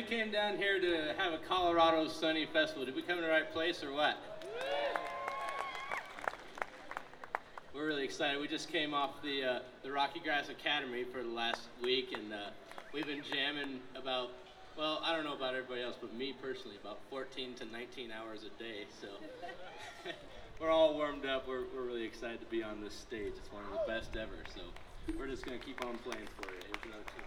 came down here to have a Colorado Sunny Festival. Did we come to the right place or what? We're really excited. We just came off the Rocky Grass Academy for the last week, and we've been jamming about, well, I don't know about everybody else, but me personally, about 14 to 19 hours a day. So we're all warmed up. We're really excited to be on this stage. It's one of the best ever. So we're just going to keep on playing for you. Here's another tune.